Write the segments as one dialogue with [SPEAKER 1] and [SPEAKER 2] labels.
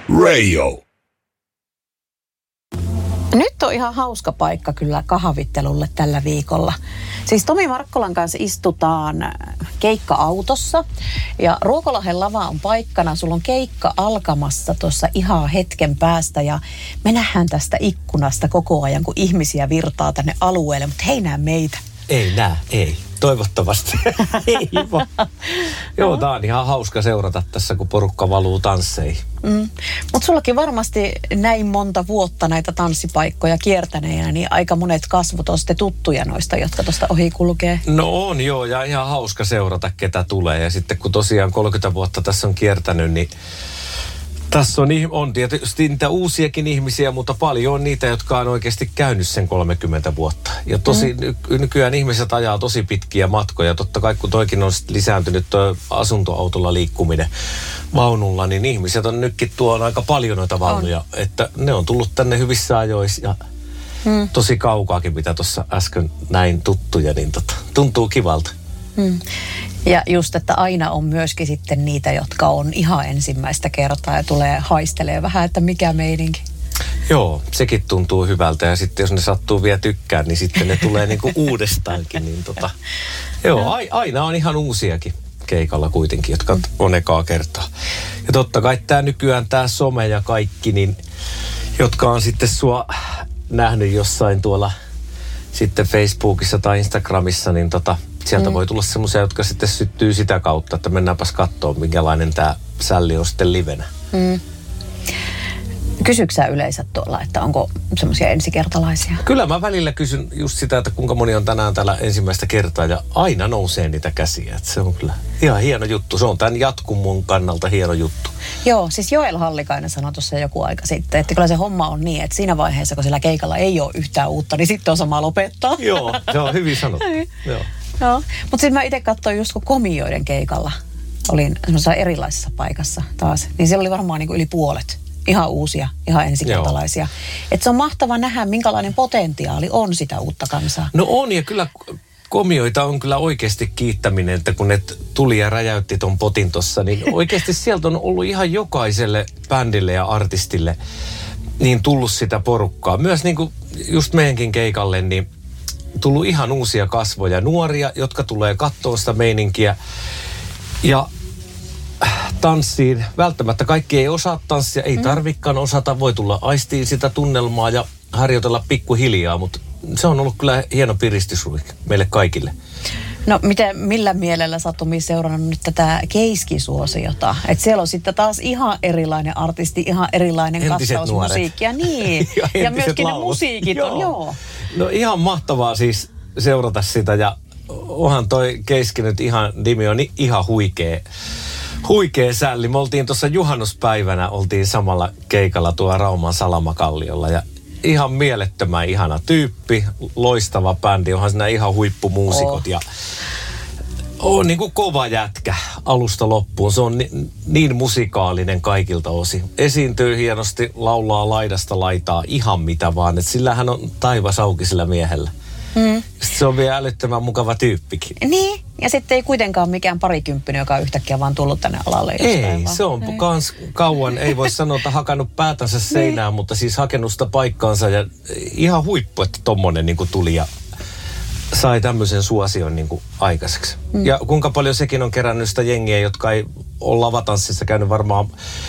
[SPEAKER 1] Radio.
[SPEAKER 2] Nyt on ihan hauska paikka kyllä kahvittelulle tällä viikolla. Siis Tomi Markkolan kanssa istutaan keikka-autossa ja Ruokolahden lava on paikkana. Sulla on keikka alkamassa tuossa ihan hetken päästä ja me nähdään tästä ikkunasta koko ajan, kun ihmisiä virtaa tänne alueelle, mutta he ei näe meitä.
[SPEAKER 3] Ei. Toivottavasti. Ei vaan. Joo, tää on ihan hauska seurata tässä, kun porukka valuu tansseihin.
[SPEAKER 2] Mutta sullakin varmasti näin monta vuotta näitä tanssipaikkoja kiertäneenä, niin aika monet kasvot on sitten tuttuja noista, jotka tuosta ohi kulkee.
[SPEAKER 3] No on joo, ja ihan hauska seurata, ketä tulee. Ja sitten kun tosiaan 30 vuotta tässä on kiertänyt, niin tässä on tietysti niitä uusiakin ihmisiä, mutta paljon on niitä, jotka on oikeasti käynyt sen 30 vuotta. Ja nykyään ihmiset ajaa tosi pitkiä matkoja. Totta kai kun toikin on lisääntynyt tuo asuntoautolla liikkuminen vaunulla, niin ihmiset on nytkin tuon aika paljon noita vaunuja. On. Että ne on tullut tänne hyvissä ajoissa ja tosi kaukaakin, mitä tuossa äsken näin tuttuja, niin tuntuu kivalta.
[SPEAKER 2] Ja just, että aina on myöskin sitten niitä, jotka on ihan ensimmäistä kertaa ja tulee haistelee vähän, että mikä meininki.
[SPEAKER 3] Joo, sekin tuntuu hyvältä ja sitten jos ne sattuu vielä tykkään, niin sitten ne tulee niinku uudestaankin. Niin joo, aina on ihan uusiakin keikalla kuitenkin, jotka on ekaa kertaa. Ja totta kai nykyään tämä some ja kaikki, niin, jotka on sitten sua nähnyt jossain tuolla sitten Facebookissa tai Instagramissa, niin sieltä voi tulla semmoisia, jotka sitten syttyy sitä kautta, että mennäänpäs katsoa, minkälainen tämä sälli on sitten livenä.
[SPEAKER 2] Kysyksä sä yleensä tuolla, että onko semmoisia ensikertalaisia?
[SPEAKER 3] Kyllä mä välillä kysyn just sitä, että kuinka moni on tänään täällä ensimmäistä kertaa ja aina nousee niitä käsiä. Että se on kyllä ihan hieno juttu. Se on tämän jatkumun kannalta hieno juttu.
[SPEAKER 2] Joo, siis Joel Hallikainen sanoi tuossa joku aika sitten, että kyllä se homma on niin, että siinä vaiheessa, kun sillä keikalla ei ole yhtään uutta, niin sitten on sama lopettaa.
[SPEAKER 3] Joo, se on hyvin sanottu.
[SPEAKER 2] Joo, mutta sitten mä itse katsoin just kun komioiden keikalla olin semmoisessa erilaisessa paikassa taas, niin siellä oli varmaan niin kuin yli puolet. Ihan uusia, ihan ensikertalaisia. Että se on mahtava nähdä, minkälainen potentiaali on sitä uutta kansaa.
[SPEAKER 3] No on, ja kyllä komioita on kyllä oikeasti kiittäminen, että kun ne tuli ja räjäytti ton potin tossa, niin oikeasti sieltä on ollut ihan jokaiselle bändille ja artistille niin tullut sitä porukkaa. Myös niin kuin just meidänkin keikalle, niin tullut ihan uusia kasvoja, nuoria, jotka tulee katsoa sitä meininkiä. Ja tanssiin. Välttämättä kaikki ei osaa tanssia, ei tarvikaan osata, voi tulla aistiin sitä tunnelmaa ja harjoitella pikkuhiljaa, mutta se on ollut kyllä hieno piristysruik meille kaikille.
[SPEAKER 2] No millä mielellä sä oot Tomi seurannut nyt tätä keiskisuosiota? Että siellä on sitten taas ihan erilainen artisti, ihan erilainen katsaus musiikkia. Niin, ja myöskin ne musiikit on, joo.
[SPEAKER 3] No ihan mahtavaa siis seurata sitä ja onhan toi Keiski nyt ihan, nimi on ihan huikea sälli. Me oltiin tuossa juhannuspäivänä, oltiin samalla keikalla tuolla Rauman Salamakalliolla ja ihan mielettömän ihana tyyppi, loistava bändi, onhan siinä ihan huippumuusikot ja on niin kuin kova jätkä alusta loppuun. Se on niin musikaalinen kaikilta osin. Esiintyy hienosti, laulaa laidasta laitaa ihan mitä vaan, että sillähän on taivas auki sillä miehellä. Sitten se on vielä älyttömän mukava tyyppikin.
[SPEAKER 2] Niin, ja sitten ei kuitenkaan mikään parikymppinen, joka on yhtäkkiä vaan tullut tänne alalle.
[SPEAKER 3] Ei, se on kans kauan, ei voi sanoa, että hakannut päätänsä seinään, mutta siis hakenut sitä paikkaansa ja ihan huippu, että tommonen niin kuin tuli ja sai tämmöisen suosion niin kuin aikaiseksi. Ja kuinka paljon sekin on kerännyt sitä jengiä, jotka ei ole lavatanssissa käynyt varmaan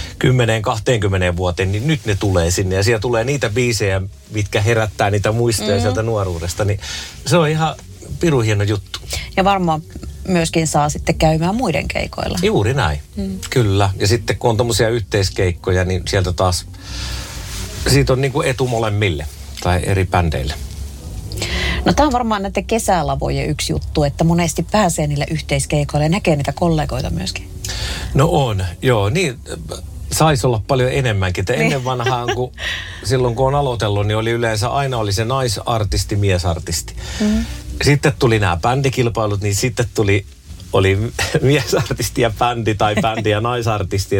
[SPEAKER 3] 10-20 vuoteen, niin nyt ne tulee sinne. Ja siellä tulee niitä biisejä, mitkä herättää niitä muistoja sieltä nuoruudesta. Niin se on ihan pirun hieno juttu.
[SPEAKER 2] Ja varmaan myöskin saa sitten käymään muiden keikoilla.
[SPEAKER 3] Juuri näin, kyllä. Ja sitten kun on tommosia yhteiskeikkoja, niin sieltä taas, siitä on niin kuin etu molemmille tai eri bändeille.
[SPEAKER 2] No tämä on varmaan näiden kesälavojen yksi juttu, että monesti pääsee niille yhteiskeikoille ja näkee niitä kollegoita myöskin.
[SPEAKER 3] No on, joo. Niin saisi olla paljon enemmänkin. Että ennen vanhaan, silloin kun on aloitellut, niin oli yleensä aina oli se naisartisti, miesartisti. Sitten tuli nämä bändikilpailut, niin sitten oli miesartisti ja bändi tai bändi ja naisartisti,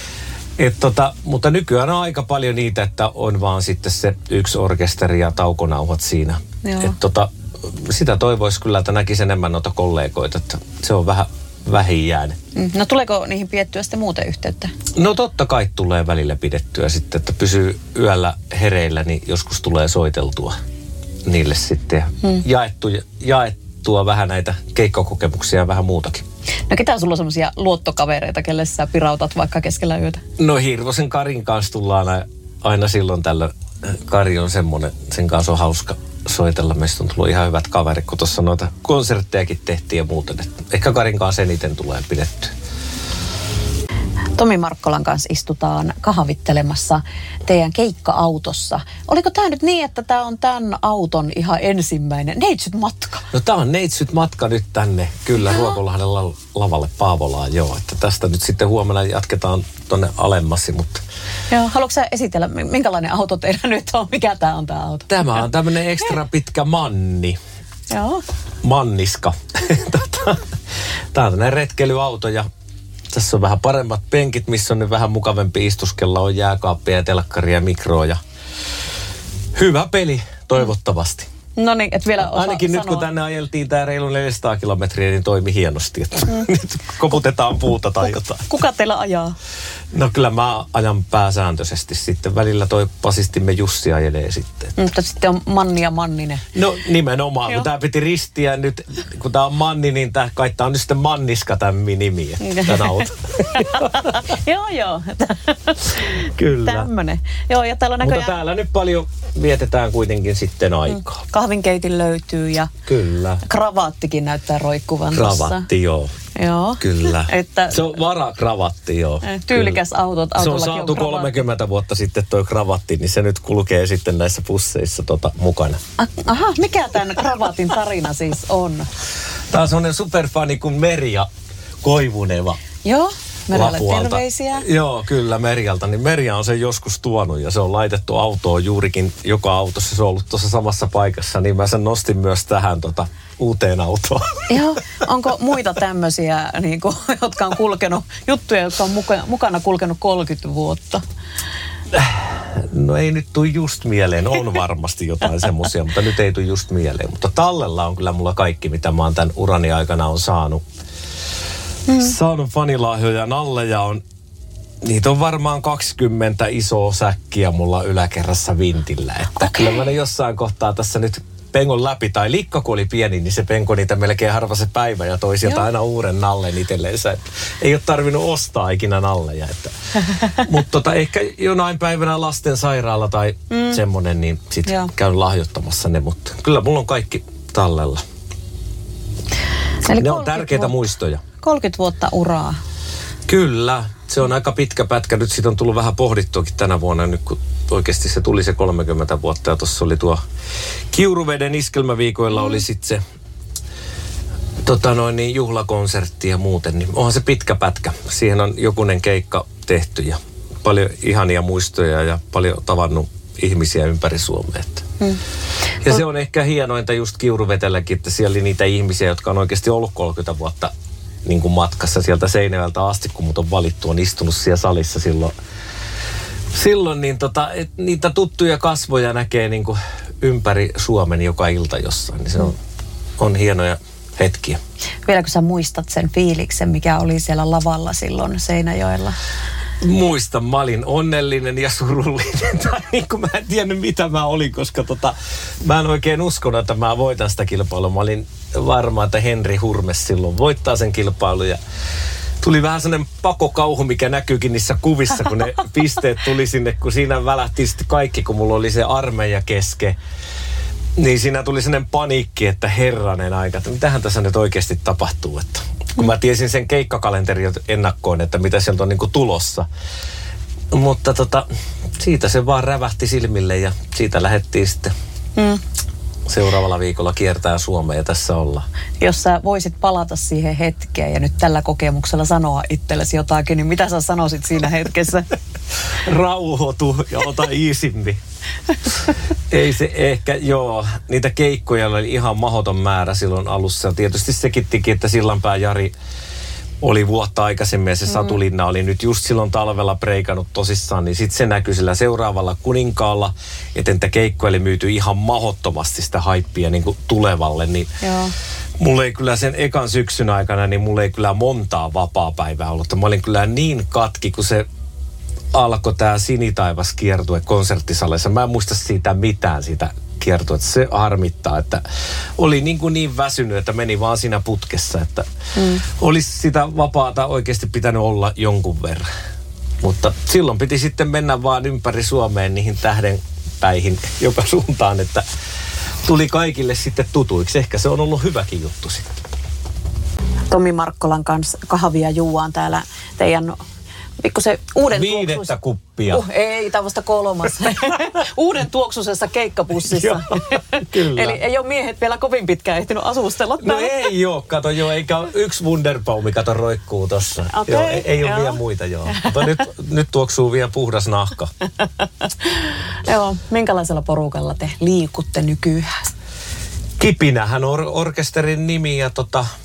[SPEAKER 3] mutta nykyään on aika paljon niitä, että on vaan sitten se yksi orkesteri ja taukonauhat siinä. Sitä toivoisi kyllä, että näkisi enemmän noita kollegoita. Että se on vähin jäänyt.
[SPEAKER 2] No tuleeko niihin piettyä sitten muuten yhteyttä?
[SPEAKER 3] No totta kai tulee välillä pidettyä sitten, että pysyy yöllä hereillä, niin joskus tulee soiteltua niille sitten. Jaettua vähän näitä keikkakokemuksia ja vähän muutakin.
[SPEAKER 2] No ketä sulla on semmoisia luottokavereita, kelle sä pirautat vaikka keskellä yötä?
[SPEAKER 3] No Hirvosen Karin kanssa tullaan aina silloin tällöin. Kari on semmoinen, sen kanssa on hauska soitella. Meistä on tullut ihan hyvät kaverit, kun tuossa noita konserttejakin tehtiin ja muuten. Ehkä Karin kanssa eniten tulee pidettyä.
[SPEAKER 2] Tomi Markkolan kanssa istutaan kahvittelemassa teidän keikka-autossa. Oliko tämä nyt niin, että tämä on tämän auton ihan ensimmäinen neitsyt matka?
[SPEAKER 3] No tämä on neitsyt matka nyt tänne, kyllä, Ruokolahden lavalle Paavolaan, joo. Että tästä nyt sitten huomenna jatketaan tonne alemmassi, mutta...
[SPEAKER 2] Joo, haluatko sä esitellä, minkälainen auto teillä nyt on? Mikä tämä on tämä auto?
[SPEAKER 3] Tämä on tämmöinen ekstra pitkä manni.
[SPEAKER 2] Joo.
[SPEAKER 3] Manniska. Tämä on tämmöinen retkeilyauto ja tässä on vähän paremmat penkit, missä on nyt vähän mukavampi istuskella. On jääkaappia ja telkkaria ja mikroa ja hyvä peli toivottavasti.
[SPEAKER 2] No niin, et vielä osaa
[SPEAKER 3] ainakin nyt
[SPEAKER 2] sanoa.
[SPEAKER 3] kun tänne ajeltiin tää reilu 400 kilometriä, niin toimi hienosti. Että nyt koputetaan puuta tai jotain.
[SPEAKER 2] Kuka teillä ajaa?
[SPEAKER 3] No kyllä mä ajan pääsääntöisesti sitten. Välillä toi basistimme Jussi ajelee sitten.
[SPEAKER 2] Mutta sitten on Manni ja Manninen.
[SPEAKER 3] No nimenomaan,
[SPEAKER 2] Joo.
[SPEAKER 3] kun tää piti ristiä nyt, kun tää on Manni, niin kai tää on nyt sitten Manniska tämän nimi, tän auto.
[SPEAKER 2] Joo.
[SPEAKER 3] Kyllä.
[SPEAKER 2] Tämmönen. Joo, ja täällä on näköjään...
[SPEAKER 3] Mutta täällä nyt paljon vietetään kuitenkin sitten aikaa.
[SPEAKER 2] Kahvinkeitin löytyy ja
[SPEAKER 3] Kyllä.
[SPEAKER 2] kravaattikin näyttää roikkuvan tuossa.
[SPEAKER 3] Kravatti, joo.
[SPEAKER 2] Joo.
[SPEAKER 3] Kyllä.
[SPEAKER 2] Että
[SPEAKER 3] se on varakravatti, joo.
[SPEAKER 2] tyylikäs auto.
[SPEAKER 3] Se on saatu 30 vuotta sitten toi kravatti, niin se nyt kulkee sitten näissä pusseissa mukana.
[SPEAKER 2] Aha, mikä tämän kravaatin tarina siis on?
[SPEAKER 3] Tää on semmonen superfani kuin Merja Koivuneva.
[SPEAKER 2] Joo, Merjalle
[SPEAKER 3] Lapualta.
[SPEAKER 2] terveisiä.
[SPEAKER 3] Joo, kyllä Merjalta. Niin Merja on sen joskus tuonut ja se on laitettu autoon juurikin joka autossa. Se on ollut tuossa samassa paikassa, niin mä sen nostin myös tähän uuteen autoon.
[SPEAKER 2] Joo, onko muita tämmöisiä, niin kuin, jotka on kulkenut, juttuja, jotka on mukana kulkenut 30 vuotta?
[SPEAKER 3] No ei nyt tule just mieleen. On varmasti jotain semmoisia, mutta nyt ei tule just mieleen. Mutta tallella on kyllä mulla kaikki, mitä mä oon tämän urani aikana on saanut. Saanut fanilahjoja, nalleja on, niitä on varmaan 20 isoa säkkiä mulla yläkerrassa vintillä. Että kyllä mä ne jossain kohtaa tässä nyt pengon läpi, tai Likka kun oli pieni, niin se penko niitä melkein harva se päivä ja toi sieltä aina uuden nallen itselleensä. Että ei ole tarvinnut ostaa ikinä nalleja. Mutta ehkä jonain päivänä lastensairaala tai semmonen, niin sitten käyn lahjoittamassa ne. Mutta kyllä mulla on kaikki tallella.
[SPEAKER 2] Eli
[SPEAKER 3] ne on tärkeitä muistoja.
[SPEAKER 2] 30 vuotta uraa.
[SPEAKER 3] Kyllä, se on aika pitkä pätkä. Nyt siitä on tullut vähän pohdittuakin tänä vuonna, nyt kun oikeasti se tuli se 30 vuotta. Ja tuossa oli tuo Kiuruveden iskelmäviikoilla oli sitten se juhlakonsertti ja muuten. Niin onhan se pitkä pätkä. Siihen on jokunen keikka tehty ja paljon ihania muistoja ja paljon tavannut ihmisiä ympäri Suomea. Ja se on ehkä hienointa just Kiuruvetelläkin, että siellä oli niitä ihmisiä, jotka on oikeasti ollut 30 vuotta niin kuin matkassa sieltä Seinäjoelta asti, kun mut on valittu, on istunut siellä salissa silloin niin niitä tuttuja kasvoja näkee niin kuin ympäri Suomen joka ilta jossain, niin se on hienoja hetkiä.
[SPEAKER 2] Vieläkö sä muistat sen fiiliksen, mikä oli siellä lavalla silloin Seinäjoella?
[SPEAKER 3] Muistan, mä olin onnellinen ja surullinen, tai niin kuin mä en tiennyt mitä mä olin, koska mä en oikein uskonut, että mä voitan sitä kilpailua. Mä olin varma, että Henri Hurmes silloin voittaa sen kilpailun ja tuli vähän sellainen pakokauhu, mikä näkyykin niissä kuvissa, kun ne pisteet tuli sinne, kun siinä välähti sitten kaikki, kun mulla oli se armeija keske. Niin siinä tuli sellainen paniikki, että herranen aika, että mitähän tässä nyt oikeasti tapahtuu, että kun mä tiesin sen keikkakalenterin ennakkoon, että mitä sieltä on niinku tulossa. Mutta siitä se vaan rävähti silmille ja siitä lähdettiin sitten seuraavalla viikolla kiertää Suomea ja tässä ollaan.
[SPEAKER 2] Jos sä voisit palata siihen hetkeen ja nyt tällä kokemuksella sanoa itsellesi jotakin, niin mitä sä sanoisit siinä hetkessä?
[SPEAKER 3] Rauhoitu ja ota iisimmin. Ei se ehkä, niitä keikkoja oli ihan mahdoton määrä silloin alussa. Tietysti sekin teki, että Sillanpää Jari oli vuotta aikaisemmin ja se Satulinna oli nyt just silloin talvella breikannut tosissaan, niin sitten se näkyi sillä seuraavalla Kuninkaalla, että entä keikkoja oli myyty ihan mahdottomasti sitä haippia niin kuin tulevalle, niin mulla ei kyllä sen ekan syksyn aikana, niin mulla ei kyllä montaa vapaapäivää ollut. Mä olin kyllä niin katki, kun se alkoi tää Sinitaivas kiertue konserttisaleissa. Mä en muista siitä mitään siitä kiertuetta. Se harmittaa, että oli niin väsynyt, että meni vaan siinä putkessa, että olisi sitä vapaata oikeasti pitänyt olla jonkun verran. Mutta silloin piti sitten mennä vaan ympäri Suomeen niihin tähdenpäihin joka suuntaan, että tuli kaikille sitten tutuiksi. Ehkä se on ollut hyväkin juttu sitten.
[SPEAKER 2] Tomi Markkolan kanssa kahvia juuaan täällä teidän pikkusen uuden
[SPEAKER 3] 5 kuppia.
[SPEAKER 2] Ei, tämä vasta 3. Uuden tuoksuisessa keikkapussissa.
[SPEAKER 3] Joo, kyllä.
[SPEAKER 2] Eli ei ole miehet vielä kovin pitkään ehtinyt asustella
[SPEAKER 3] No
[SPEAKER 2] täällä.
[SPEAKER 3] ei oo, kato joo, eikä yksi Wunderbaumi, kato roikkuu tossa.
[SPEAKER 2] Okay,
[SPEAKER 3] joo, ei ole vielä muita, joo. Mutta nyt tuoksuu vielä puhdas nahka.
[SPEAKER 2] Joo, minkälaisella porukalla te liikutte nykyään?
[SPEAKER 3] Kipinähän on orkesterin nimi ja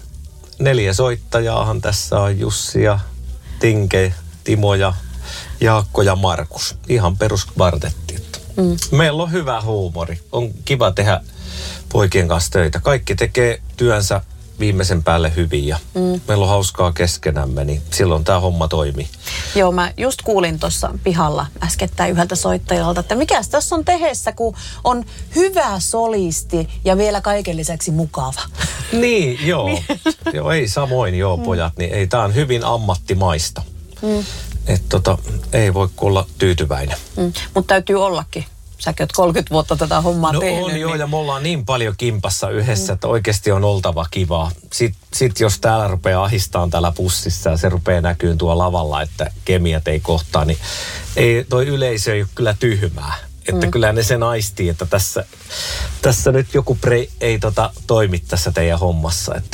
[SPEAKER 3] 4 soittajaahan tässä on Jussi ja Tinke, Timo ja Jaakko ja Markus. Ihan peruskvartetti. Meillä on hyvä huumori. On kiva tehdä poikien kanssa töitä. Kaikki tekee työnsä viimeisen päälle hyvin ja meillä on hauskaa keskenämme, niin silloin tämä homma toimii.
[SPEAKER 2] Joo, mä just kuulin tuossa pihalla äskettäin yhdeltä soittajalta, että mikäs tässä on tehessä, kun on hyvä solisti ja vielä kaiken lisäksi mukava.
[SPEAKER 3] Niin, joo. Joo, ei samoin, joo, pojat. Niin ei, tää on hyvin ammattimaista. Että ei voi olla tyytyväinen.
[SPEAKER 2] Mutta täytyy ollakin. Säkin oot 30 vuotta tätä hommaa tehnyt.
[SPEAKER 3] On joo, ja me ollaan niin paljon kimpassa yhdessä, että oikeasti on oltava kivaa. Sitten jos täällä rupeaa ahistamaan täällä pussissa ja se rupeaa näkyyn tuo lavalla, että kemiat ei kohtaa, niin toi yleisö ei ole kyllä tyhmää. Että kyllä ne sen aistii, että tässä nyt joku ei toimi tässä teidän hommassa, että...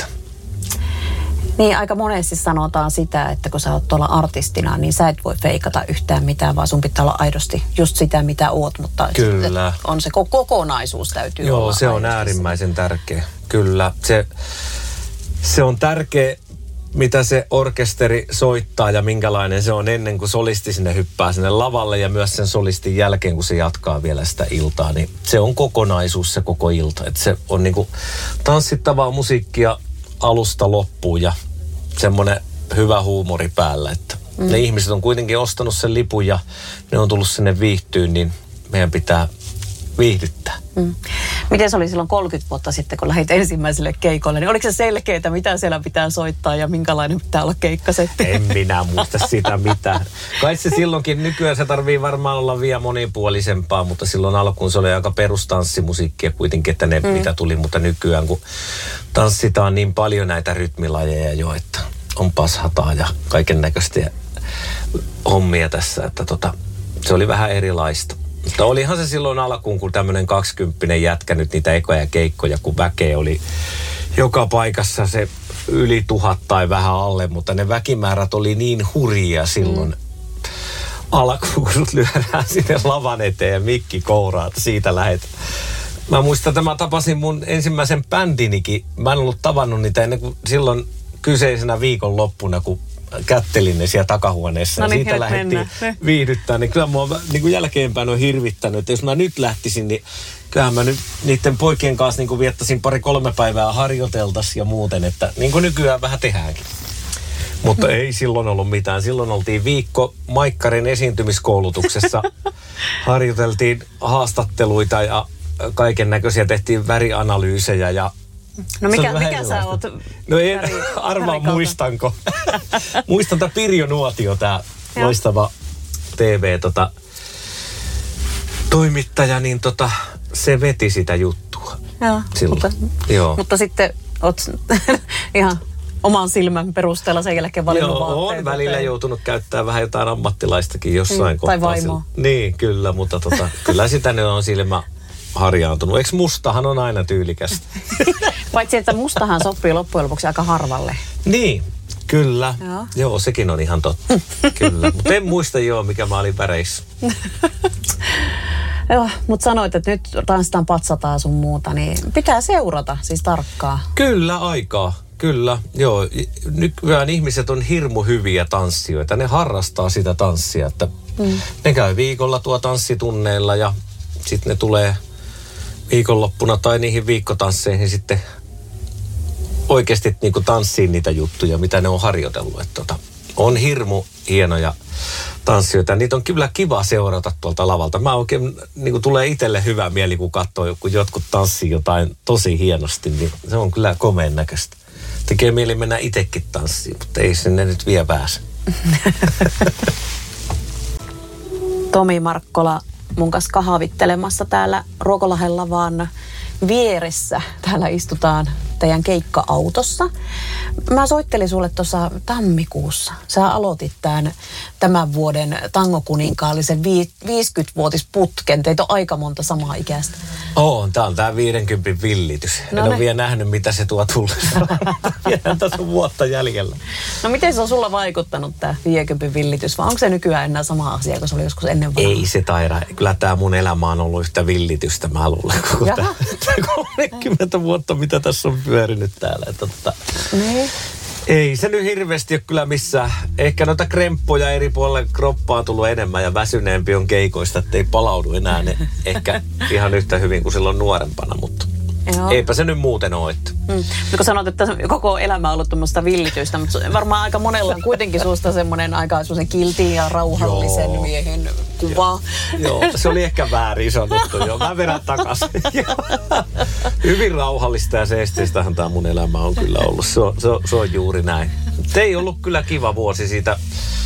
[SPEAKER 2] Niin, aika monesti sanotaan sitä, että kun sä oot tuolla artistina, niin sä et voi feikata yhtään mitään, vaan sun pitää olla aidosti just sitä, mitä oot. Mutta
[SPEAKER 3] kyllä.
[SPEAKER 2] On se kokonaisuus täytyy olla.
[SPEAKER 3] Joo, se on äärimmäisen tärkeä. Kyllä. Se on tärkeä, mitä se orkesteri soittaa ja minkälainen se on ennen kuin solisti sinne hyppää sinne lavalle ja myös sen solistin jälkeen, kun se jatkaa vielä sitä iltaa. Niin se on kokonaisuus se koko ilta. Että se on niinku tanssittavaa musiikkia alusta loppuun ja semmoinen hyvä huumori päällä, että ne ihmiset on kuitenkin ostanut sen lipun ja ne on tullut sinne viihtyyn, niin meidän pitää viihdyttää.
[SPEAKER 2] Miten se oli silloin 30 vuotta sitten, kun lähdit ensimmäiselle keikolle, niin oliko se selkeää, mitä siellä pitää soittaa ja minkälainen pitää olla keikkasetti?
[SPEAKER 3] En minä muista sitä mitään. Kai se silloinkin, nykyään se tarvii varmaan olla vielä monipuolisempaa, mutta silloin alkuun se oli aika perustanssimusiikkia kuitenkin, että ne mitä tuli, mutta nykyään kun tanssitaan niin paljon näitä rytmilajeja jo, että on pashataa ja kaiken näköistä hommia tässä, että se oli vähän erilaista. Mutta olihan se silloin alkuun, kun tämmöinen 20 jätkä nyt niitä ekoja keikkoja, kun väkeä oli joka paikassa se yli 1000 tai vähän alle, mutta ne väkimäärät oli niin hurjia silloin alkuun, kun sut lyödään sinne lavan eteen ja mikki kouraa, että siitä lähet. Mä muistan, että mä tapasin mun ensimmäisen bändinikin. Mä en ollut tavannut niitä ennen kuin silloin kyseisenä viikonloppuna, kun kättelin ne siellä takahuoneessa ja siitä lähdettiin viihdyttää, niin kyllä mua niin kuin jälkeenpäin on hirvittänyt, että jos mä nyt lähtisin, niin kyllähän mä nyt niiden poikien kanssa niin kuin viettäisin 2-3 päivää harjoiteltaisiin ja muuten, että niin kuin nykyään vähän tehdäänkin. Mutta ei silloin ollut mitään. Silloin oltiin viikko Maikkarin esiintymiskoulutuksessa, harjoiteltiin haastatteluita ja kaiken näköisiä, tehtiin värianalyysejä ja
[SPEAKER 2] no mikä sä oot?
[SPEAKER 3] No en arvaa muistanko. Muistan tämä Pirjo Nuotio, tämä loistava TV-toimittaja, niin se veti sitä juttua.
[SPEAKER 2] Joo, mutta sitten oot ihan oman silmän perusteella sen jälkeen valinnut vaatteita.
[SPEAKER 3] Joo, on välillä joutunut käyttämään vähän jotain ammattilaistakin jossain kohtaa.
[SPEAKER 2] Tai vaimoa.
[SPEAKER 3] Niin, kyllä, mutta kyllä sitä ne on silmä harjaantunut. Eikö mustahan on aina tyylikästä?
[SPEAKER 2] Paitsi, että mustahan sopii loppujen lopuksi aika harvalle.
[SPEAKER 3] Niin, kyllä. Joo, sekin on ihan totta. Kyllä, mutta en muista mikä mä olin väreissä.
[SPEAKER 2] Joo, mutta sanoit, että nyt tanssitaan patsataan sun muuta, niin pitää seurata siis tarkkaan.
[SPEAKER 3] Kyllä, aikaa. kyllä, joo. Nykyään ihmiset on hirmu hyviä tanssijoita. Ne harrastaa sitä tanssia, että ne käy viikolla tuo tanssitunneilla ja sitten ne tulee viikonloppuna tai niihin viikkotansseihin sitten oikeasti niin kuin tanssiin niitä juttuja, mitä ne on harjoitellut. Että on hirmu hienoja tanssijoita. Niitä on kyllä kiva seurata tuolta lavalta. Mä oikein, niin kuin tulee itselle hyvä mieli, kun katsoo, kun jotkut tanssii jotain tosi hienosti, niin se on kyllä komeen näköistä. Tekee mieli mennä itsekin tanssiin, mutta ei sinne nyt vielä pääse.
[SPEAKER 2] Tomi Markkola mun kanssa kahvittelemassa täällä Ruokolahden lavaan vieressä. Täällä istutaan teidän keikka-autossa. Mä soittelin sulle tuossa tammikuussa. Sä aloitit tämän vuoden tangokuninkaallisen 50-vuotisputken. Teitä on aika monta samaa ikäistä.
[SPEAKER 3] Tää on tää 50 villitys. En ole vielä nähnyt, mitä se tuo tullessa. Vielä tässä on vuotta jäljellä.
[SPEAKER 2] No miten se on sulla vaikuttanut tää 50 villitys? Vai onko se nykyään enää sama asia, kun se oli joskus ennen vanhaa?
[SPEAKER 3] Ei se taida. Kyllä tää mun elämä on ollut yhtä villitystä, mä luulen. Koko tää 30 vuotta, mitä tässä on pyörinyt täällä.
[SPEAKER 2] Niin.
[SPEAKER 3] Ei se nyt hirveästi ole kyllä missään. Ehkä noita kremppoja eri puolelle kroppaa on tullut enemmän ja väsyneempi on keikoista, ettei palaudu enää ne ehkä ihan yhtä hyvin kuin silloin nuorempana, mutta joo. Eipä se nyt muuten ole.
[SPEAKER 2] Kun sanot, että koko elämä on ollut tuommoista villitystä, mutta varmaan aika monella on kuitenkin susta semmoinen aika semmoisen kiltin ja rauhallisen miehen kuva.
[SPEAKER 3] Joo, se oli ehkä väärin sanottu. Joo, mä vedän takaisin. Hyvin rauhallista ja seesteistähän tämä mun elämä on kyllä ollut. Se on juuri näin. Ei ollut kyllä kiva vuosi siitä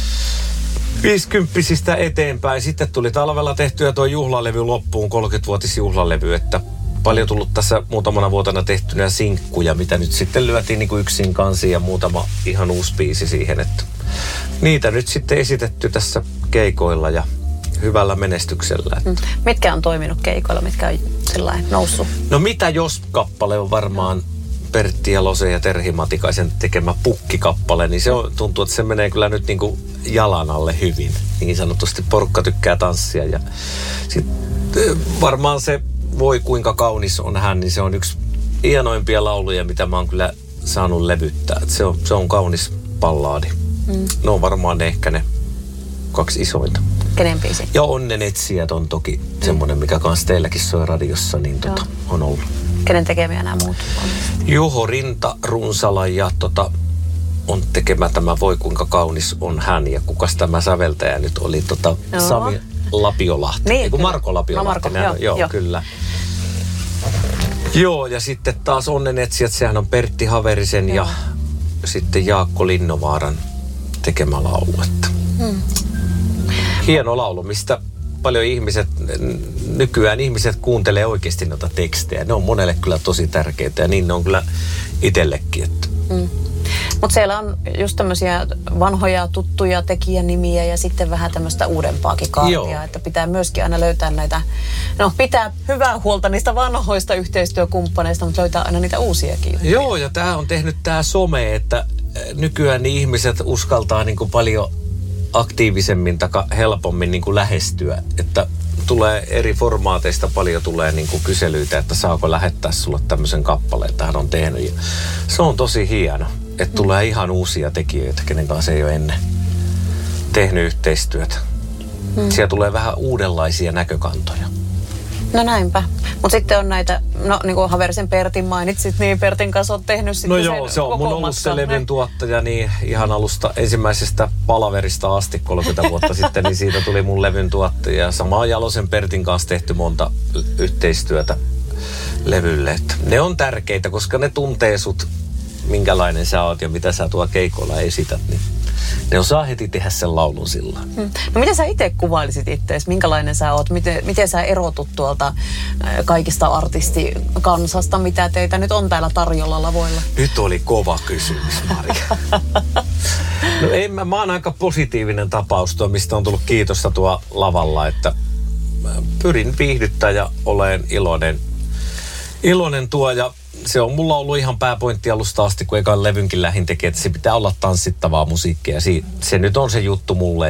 [SPEAKER 3] 50-sistä eteenpäin. Sitten tuli talvella tehtyä tuo juhlalevy loppuun, 30-vuotisjuhlalevy, että paljon tullut tässä muutamana vuotena tehtynä sinkkuja, mitä nyt sitten lyötiin niin kuin yksin kansiin ja muutama ihan uusi biisi siihen, että niitä nyt sitten esitetty tässä keikoilla ja hyvällä menestyksellä.
[SPEAKER 2] Mitkä on toiminut keikoilla, mitkä on sellainen noussut?
[SPEAKER 3] No mitä jos kappale on varmaan Pertti Jalosen ja Terhi Matikaisen tekemä pukkikappale, niin se on, tuntuu, että se menee kyllä nyt niin kuin jalan alle hyvin. Niin sanotusti porukka tykkää tanssia ja sitten varmaan se Voi kuinka kaunis on hän, niin se on yksi hienoimpia lauluja, mitä mä oon kyllä saanut levyttää. Se on kaunis ballaadi. Ne on varmaan ehkä ne 2 isointa.
[SPEAKER 2] Kenen biisi?
[SPEAKER 3] Ja Onnen etsijät on toki semmoinen, mikä kans teilläkin soi radiossa, niin on ollut.
[SPEAKER 2] Kenen tekemiä nämä muut on?
[SPEAKER 3] Juho Rinta Runsala ja on tekemä tämä Voi kuinka kaunis on hän. Ja kukas tämä säveltäjä nyt oli Sami Lapiolahti.
[SPEAKER 2] Niin,
[SPEAKER 3] Marko Lapiolahti. Joo, kyllä. Joo, ja sitten taas Onnenetsijät, sehän on Pertti Haverisen ja sitten Jaakko Linnovaaran tekemä laulu. Hieno laulu, mistä paljon nykyään ihmiset kuuntelee oikeasti noita tekstejä. Ne on monelle kyllä tosi tärkeitä ja niin ne on kyllä itsellekin.
[SPEAKER 2] Mutta siellä on just tämmöisiä vanhoja tuttuja tekijänimiä ja sitten vähän tämmöistä uudempaakin kaartia, että pitää myöskin aina löytää näitä, pitää hyvää huolta niistä vanhoista yhteistyökumppaneista, mutta löytää aina niitä uusiakin.
[SPEAKER 3] Joo, ja tämä on tehnyt tämä some, että nykyään niin ihmiset uskaltaa niin kuin paljon aktiivisemmin tai helpommin niin kuin lähestyä, että tulee eri formaateista paljon tulee niin kuin kyselyitä, että saako lähettää sulle tämmöisen kappaleen, että hän on tehnyt. Ja se on tosi hieno, että tulee ihan uusia tekijöitä, kenen kanssa ei ole ennen tehnyt yhteistyötä. Siellä tulee vähän uudenlaisia näkökantoja.
[SPEAKER 2] No näinpä. Mutta sitten on näitä, niin kuin Haverisen Pertin mainitsit, niin Pertin kanssa on tehnyt sitten
[SPEAKER 3] se on mun ollut se levyn tuottaja niin ihan alusta ensimmäisestä palaverista asti 30 vuotta sitten, niin siitä tuli mun levyn tuottaja. Samaa Jalosen Pertin kanssa tehty monta yhteistyötä levylle. Että ne on tärkeitä, koska ne tuntee sut, minkälainen sä oot ja mitä sä tuo keikolla esität, niin ne osaa heti tehdä sen laulun silloin.
[SPEAKER 2] No miten sä itse kuvailisit itseäsi? Minkälainen sä oot? Miten sä erotut tuolta kaikista artistikansasta, mitä teitä nyt on täällä tarjolla lavoilla?
[SPEAKER 3] Nyt oli kova kysymys, Maria. Mä oon aika positiivinen tapaus tuo, mistä on tullut kiitosta tuo lavalla, että pyrin viihdyttää ja olen iloinen tuo ja se on mulla ollut ihan pääpointti alusta asti, kun ekan levynkin lähin tekee, että se pitää olla tanssittavaa musiikkia. Se nyt on se juttu mulle, että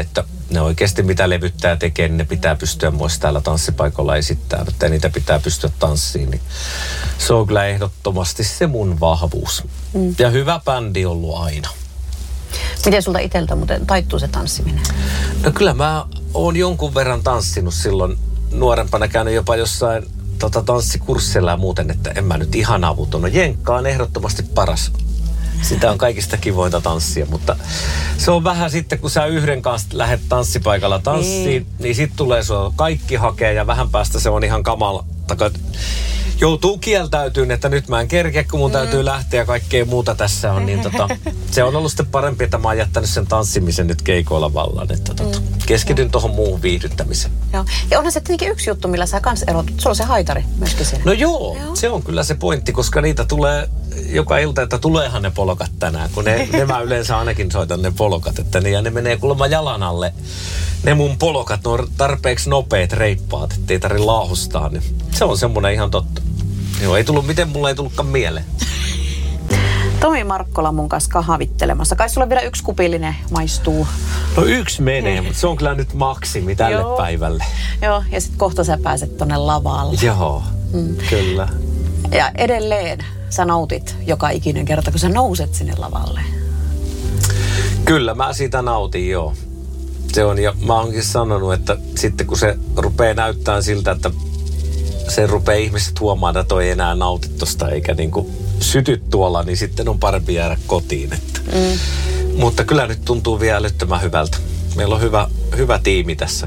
[SPEAKER 3] ne oikeasti mitä levyttää tekee, niin ne pitää pystyä myös täällä tanssipaikalla esittämään, että niitä pitää pystyä tanssiin. Niin se on kyllä ehdottomasti se mun vahvuus. Ja hyvä bändi ollut aina.
[SPEAKER 2] Miten sulta itseltä muuten taittuu se tanssiminen?
[SPEAKER 3] No kyllä mä oon jonkun verran tanssinut silloin nuorempana, käynyt jopa jossain tanssikurssilla ja muuten, että en mä nyt ihan avuton. No jenkka on ehdottomasti paras. Sitä on kaikista kivointa tanssia, mutta se on vähän sitten, kun sä yhden kanssa lähdet tanssipaikalla tanssiin, niin sit tulee sua kaikki hakee ja vähän päästä se on ihan kamala. Joutuu kieltäytyyn, että nyt mä en kerkeä, kun mun täytyy lähteä ja kaikkea muuta tässä on. Niin se on ollut sitten parempi, että mä oon jättänyt sen tanssimisen nyt keikoilla vallan. Että keskityn tuohon muuhun viihdyttämiseen.
[SPEAKER 2] Joo. Ja onhan se tietenkin yksi juttu, millä sä kans erotut. Sulla on se haitari myöskin siinä.
[SPEAKER 3] No joo, se on kyllä se pointti, koska niitä tulee joka ilta, että tuleehan ne polokat tänään. Kun ne mä yleensä ainakin soitan ne polokat, että ne menee kuulemma jalan alle. Ne mun polokat, ne on tarpeeksi nopeat reippaat, ettei tarvitse laahustaa. Niin se on semmoinen ihan totta. Joo, miten mulla ei tullutkaan mieleen.
[SPEAKER 2] Tomi Markkola mun kanssa kahvittelemassa. Kai sulla vielä yksi kupillinen maistuu.
[SPEAKER 3] No yksi menee, mutta se on kyllä nyt maksimi tälle päivälle.
[SPEAKER 2] Joo, ja sit kohta sä pääset tonne lavalle.
[SPEAKER 3] Joo, kyllä.
[SPEAKER 2] Ja edelleen sä nautit joka ikinen kerta, kun sä nouset sinne lavalle.
[SPEAKER 3] Kyllä, mä siitä nautin, joo. Se on, ja mä oonkin sanonut, että sitten kun se rupeaa näyttämään siltä, että se rupeaa ihmiset huomaamaan, että toi ei enää nauti tosta eikä niinku syty tuolla, niin sitten on parempi jäädä kotiin. Että. Mutta kyllä nyt tuntuu vielä älyttömän hyvältä. Meillä on hyvä tiimi tässä.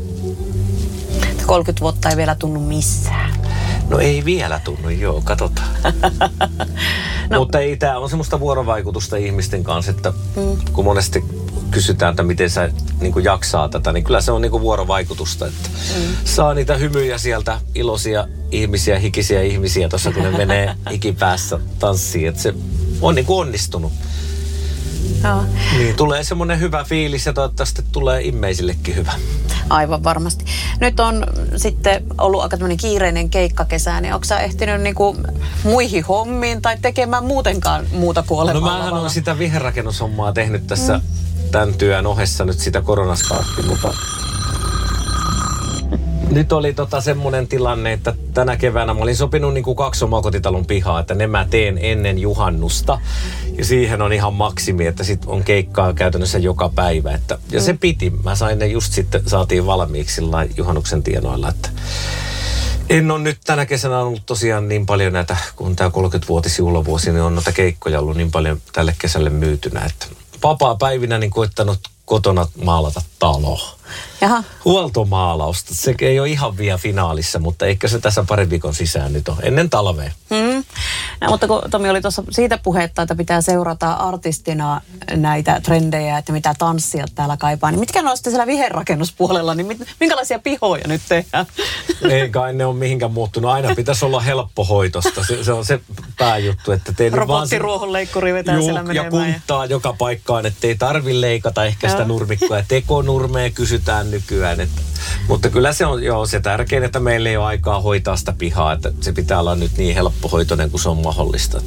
[SPEAKER 2] 30 vuotta ei vielä tunnu missään.
[SPEAKER 3] No ei vielä tunnu, joo, katsotaan. Mutta ei, tää on semmoista vuorovaikutusta ihmisten kanssa, että kun monesti kysytään, että miten sä niin kuin jaksaa tätä, niin kyllä se on niin kuin vuorovaikutusta, että saa niitä hymyjä sieltä, iloisia ihmisiä, hikisiä ihmisiä tuossa, kun ne menee hikipäässä tanssiin, että se on niin kuin onnistunut.
[SPEAKER 2] Joo.
[SPEAKER 3] Niin tulee semmoinen hyvä fiilis ja toivottavasti tulee immeisillekin hyvä.
[SPEAKER 2] Aivan varmasti. Nyt on sitten ollut aika tämmöinen kiireinen keikkakesä, niin onko sä ehtinyt niinku muihin hommiin tai tekemään muutenkaan muuta kuin olemaan
[SPEAKER 3] lavalla? No mähän olen sitä viherrakennushommaa tehnyt tässä tämän työn ohessa nyt sitä koronastartti, mutta nyt oli semmoinen tilanne, että tänä keväänä mä olin sopinut niin kuin 2 omakotitalon pihaa, että ne mä teen ennen juhannusta. Ja siihen on ihan maksimi, että sit on keikkaa käytännössä joka päivä. Että, ja se piti. Mä sain ne just sitten, saatiin valmiiksi sillä juhannuksen tienoilla. Että en ole nyt tänä kesänä ollut tosiaan niin paljon näitä, kun tää 30-vuotisjuhlavuosi, niin on noita keikkoja ollut niin paljon tälle kesälle myytynä. Että vapaa-päivinä niin koittanut kotona maalata taloa.
[SPEAKER 2] Jaha.
[SPEAKER 3] Huoltomaalausta. Se ei ole ihan vielä finaalissa, mutta ehkä se tässä parin viikon sisään nyt on, ennen talvea.
[SPEAKER 2] No, mutta kun Tomi oli tuossa siitä puhetta, että pitää seurata artistina näitä trendejä, että mitä tanssia täällä kaipaa, niin mitkä ne on sitten siellä viherrakennuspuolella, niin minkälaisia pihoja nyt tehdään?
[SPEAKER 3] Ei kai ne ole mihinkään muuttunut. Aina pitäisi olla helppohoitosta. Se on se pääjuttu, että tein
[SPEAKER 2] robottiruohonleikkuri vetää siellä menemään.
[SPEAKER 3] Ja kunttaa joka paikkaan, ettei tarvi leikata ehkä sitä nurmikkoa. Ja tekonurmea kysytään nykyään. Mutta kyllä se on se tärkein, että meillä ei ole aikaa hoitaa sitä pihaa. Että se pitää olla nyt niin helppohoitoinen kuin se on mahdollista.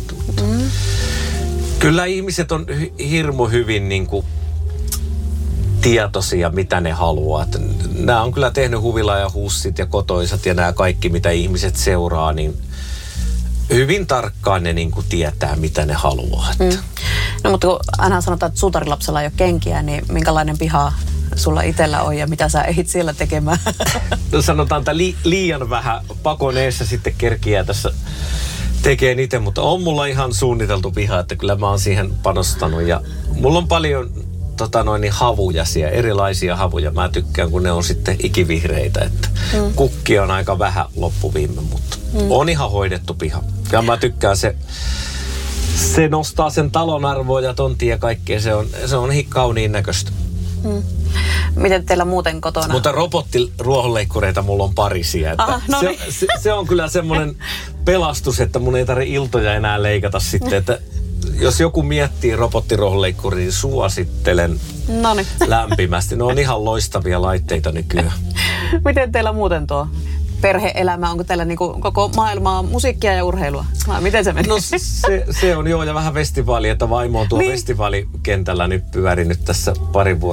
[SPEAKER 3] Kyllä ihmiset on hirmu hyvin niin kuin tietoisia, mitä ne haluaa. Että nämä on kyllä tehnyt Huvila ja Hussit ja Kotoisat ja nämä kaikki, mitä ihmiset seuraa, niin hyvin tarkkaan ne niin kuin tietää, mitä ne haluaa.
[SPEAKER 2] No mutta kun aina sanotaan, että suutarilapsella ei ole kenkiä, niin minkälainen piha sulla itsellä on ja mitä sä ehdit siellä tekemään?
[SPEAKER 3] No sanotaan, että liian vähän pakon eessä sitten kerkiää tässä tekee itse, mutta on mulla ihan suunniteltu piha, että kyllä mä oon siihen panostanut ja mulla on paljon havuja siellä, erilaisia havuja. Mä tykkään, kun ne on sitten ikivihreitä, että kukki on aika vähän loppuviime, mutta on ihan hoidettu piha. Ja mä tykkään se nostaa sen talon arvoa ja tontia ja kaikkea, se on kauniin näköistä.
[SPEAKER 2] Miten teillä muuten kotona?
[SPEAKER 3] Mutta robottiruohonleikkureita mulla on parisia. Että se on kyllä semmoinen pelastus, että mun ei tarvitse iltoja enää leikata sitten. Että jos joku miettii robottiruohonleikkuria, niin suosittelen lämpimästi. Ne on ihan loistavia laitteita nykyään.
[SPEAKER 2] Miten teillä muuten tuo perhe-elämä? Onko teillä niinku koko maailmaa musiikkia ja urheilua? Miten se menee?
[SPEAKER 3] No se on joo, ja vähän festivaali, että vaimo on tuo festivaalikentällä nyt pyörinyt tässä parin vuoden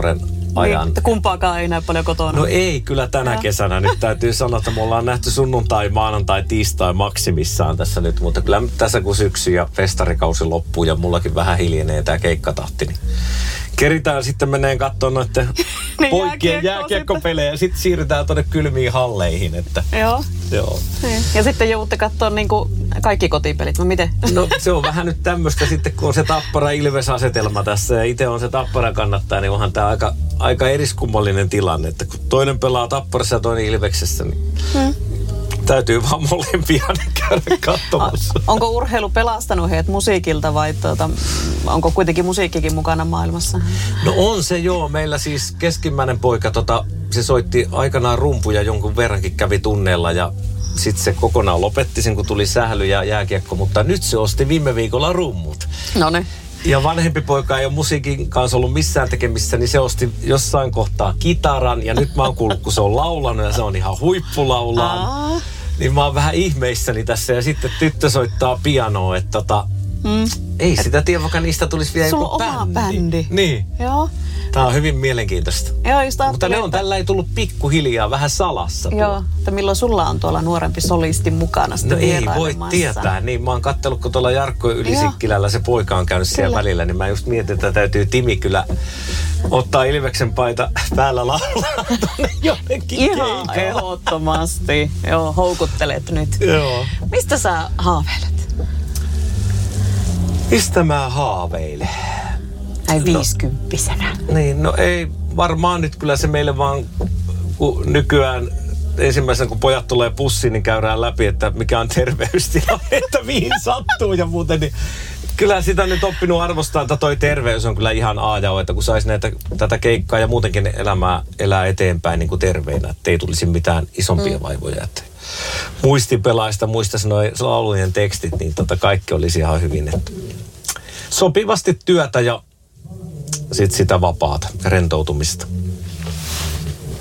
[SPEAKER 3] ajan.
[SPEAKER 2] Niin, kumpaakaan ei näy paljon kotona.
[SPEAKER 3] No ei kyllä tänä kesänä. Nyt täytyy sanoa, että me ollaan nähty sunnuntai, maanantai, tiistai maksimissaan tässä nyt. Mutta kyllä tässä kun syksy ja festarikausi loppuu ja mullakin vähän hiljenee tämä keikkatahti, niin keritään sitten meneen katsomaan noiden poikien jääkiekkopelejä ja sitten siirrytään tuonne kylmiin halleihin. Että, joo.
[SPEAKER 2] Niin. Ja sitten joudutte katsoa niinku kaikki kotipelit, no miten?
[SPEAKER 3] No se on vähän nyt tämmöistä sitten, kun on se Tappara-Ilves-asetelma tässä ja itse on se Tappara kannattaja, niin onhan tämä aika eriskummallinen tilanne, että kun toinen pelaa Tapparassa ja toinen Ilveksessä, niin täytyy vaan molempia käydä katsomassa.
[SPEAKER 2] Onko urheilu pelastanut heidät musiikilta vai onko kuitenkin musiikkikin mukana maailmassa?
[SPEAKER 3] No on se joo. Meillä siis keskimmäinen poika, se soitti aikanaan rumpuja jonkun verrankin kävi tunneilla ja sitten se kokonaan lopetti sen, kun tuli sähly ja jääkiekko, mutta nyt se osti viime viikolla rummut.
[SPEAKER 2] Noniin.
[SPEAKER 3] Ja vanhempi poika ei ole musiikin kanssa ollut missään tekemissä, niin se osti jossain kohtaa kitaran. Ja nyt mä oon kuullut, kun se on laulanut ja se on ihan huippulaulaan. Niin mä oon vähän ihmeissäni tässä. Ja sitten tyttö soittaa pianoa, että ei sitä tiedä, vaikka niistä tulisi vielä joku bändi.
[SPEAKER 2] Sulla on oma bändi.
[SPEAKER 3] Niin.
[SPEAKER 2] Joo.
[SPEAKER 3] Tää on hyvin mielenkiintoista.
[SPEAKER 2] Joo, just
[SPEAKER 3] mutta ne on tällä ei tullut pikkuhiljaa vähän salassa.
[SPEAKER 2] Joo, että milloin sulla on tuolla nuorempi solisti mukana sitten
[SPEAKER 3] no ei voi tietää. Niin, mä oon kattellut, kun tuolla Jarkko Ylisikkilällä se poika on käynyt siellä välillä, niin mä just mietin, että täytyy Timi kyllä ottaa Ilveksen paita päällä laulaa tuonne jonnekin
[SPEAKER 2] ihan ehdottomasti. Joo, houkuttelet nyt.
[SPEAKER 3] Joo.
[SPEAKER 2] Mistä sä haaveilet?
[SPEAKER 3] Mistä mä haaveilen?
[SPEAKER 2] Ai 50-vuotiaana.
[SPEAKER 3] Niin, no ei varmaan nyt kyllä se meille vaan, kun nykyään ensimmäisenä kun pojat tulee pussiin, niin käydään läpi, että mikä on terveystila, että mihin sattuu ja muuten, niin kyllä sitä nyt oppinut arvostaa, että toi terveys on kyllä ihan A ja O, että kun saisi tätä keikkaa ja muutenkin elämää elää eteenpäin niin kuin terveinä, että ei tulisi mitään isompia vaivoja. Että muistipelaista, muistaisi nuo laulujen tekstit, niin kaikki olisi ihan hyvin. Että sopivasti työtä ja sitten sitä vapaata, rentoutumista.